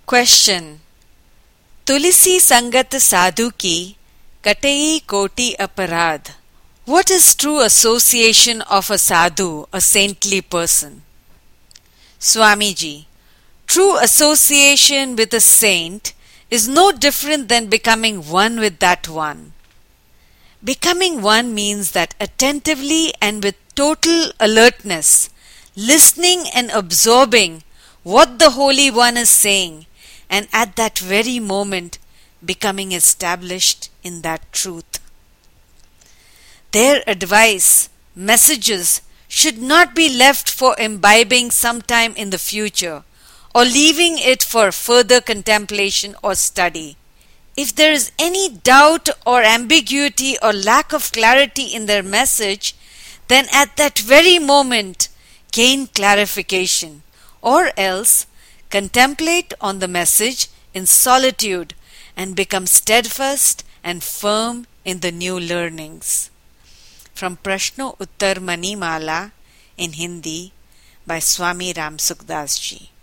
Question. Tulisi Sangat Sadhu ki Katei Koti Aparadh. What is true association of a sadhu, a saintly person? Swamiji. True association with a saint is no different than becoming one with that one. Becoming one means that attentively and with total alertness, listening and absorbing what the Holy One is saying, and at that very moment becoming established in that truth. Their advice, messages should not be left for imbibing sometime in the future or leaving it for further contemplation or study. If there is any doubt or ambiguity or lack of clarity in their message, then at that very moment gain clarification, or else contemplate on the message in solitude and become steadfast and firm in the new learnings. From Prashno Uttar Manimala in Hindi by Swami Ram Sukdas Ji.